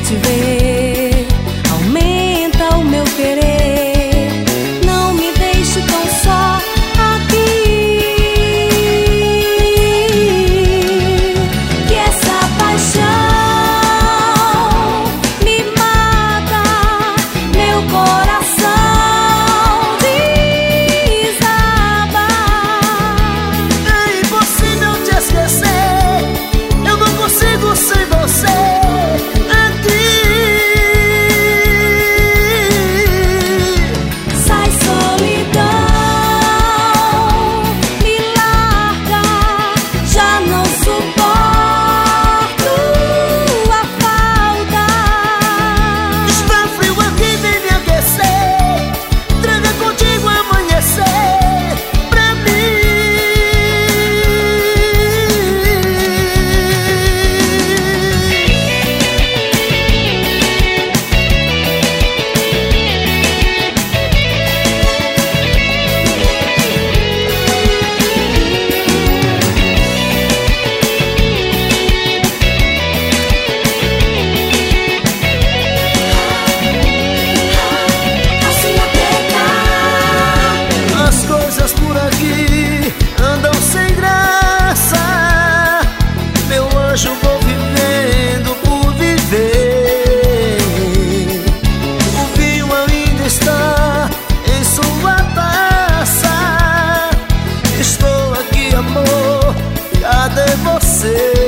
te ver aumenta o meu querer. Não me deixe tão só aqui, que essa paixão me mata, meu coração desaba. É impossível te esquecer, eu não consigo sem você. Vou vivendo por viver. O vinho ainda está em sua taça. Estou aqui, amor, cadê você?